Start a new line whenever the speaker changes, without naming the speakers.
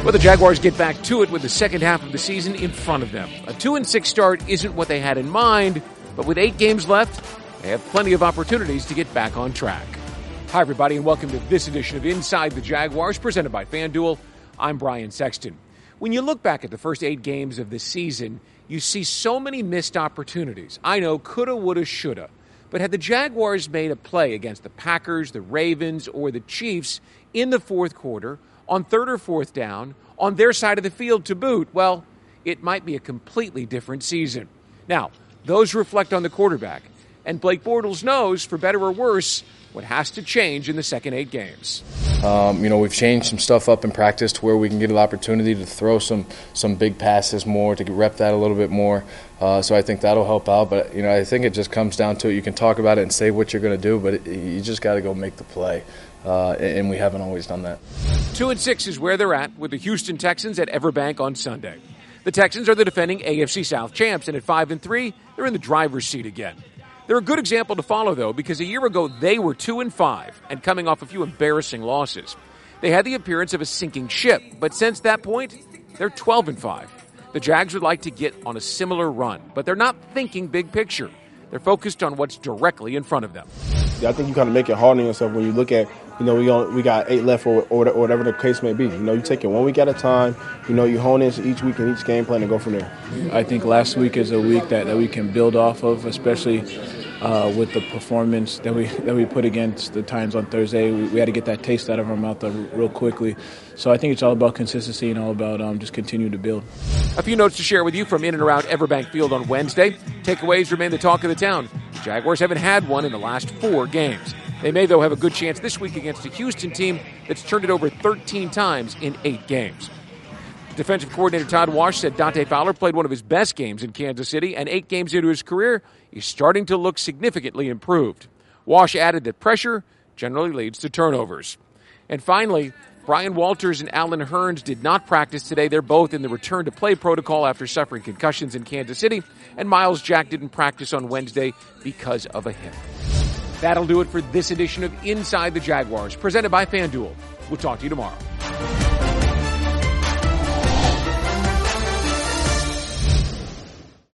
Well, the Jaguars get back to it with the second half of the season in front of them. A 2-6 start isn't what they had in mind, but with 8 games left, they have plenty of opportunities to get back on track. Hi, everybody, and welcome to this edition of Inside the Jaguars, presented by FanDuel. I'm Brian Sexton. When you look back at the first 8 games of the season, you see so many missed opportunities. I know, coulda, woulda, shoulda. But had the Jaguars made a play against the Packers, the Ravens, or the Chiefs in the fourth quarter, on third or fourth down, on their side of the field to boot, well, it might be a completely different season. Now, those reflect on the quarterback. And Blake Bortles knows, for better or worse, what has to change in the second 8 games.
We've changed some stuff up in practice to where we can get an opportunity to throw some big passes more, to rep that a little bit more. So I think that'll help out. But, I think it just comes down to it. You can talk about it and say what you're going to do, but you just got to go make the play. And we haven't always done that.
2-6 is where they're at with the Houston Texans at Everbank on Sunday. The Texans are the defending AFC South champs, and at 5-3, they're in the driver's seat again. They're a good example to follow, though, because a year ago they were 2-5 and coming off a few embarrassing losses. They had the appearance of a sinking ship, but since that point, they're 12-5. The Jags would like to get on a similar run, but they're not thinking big picture. They're focused on what's directly in front of them.
I think you kind of make it hard on yourself when you look at, we got 8 left or whatever the case may be. You take it one week at a time. You hone in each week and each game plan and go from there.
I think last week is a week that we can build off of, especially with the performance that we put against the Titans on Thursday. We had to get that taste out of our mouth real quickly. So I think it's all about consistency and all about just continue to build.
A few notes to share with you from in and around Everbank Field on Wednesday. Takeaways remain the talk of the town. The Jaguars haven't had one in the last 4 games. They may, though, have a good chance this week against a Houston team that's turned it over 13 times in 8 games. Defensive coordinator Todd Wash said Dante Fowler played one of his best games in Kansas City, and 8 games into his career, he's starting to look significantly improved. Wash added that pressure generally leads to turnovers. And finally, Brian Walters and Alan Hearns did not practice today. They're both in the return-to-play protocol after suffering concussions in Kansas City, and Miles Jack didn't practice on Wednesday because of a hip. That'll do it for this edition of Inside the Jaguars, presented by FanDuel. We'll talk to you tomorrow.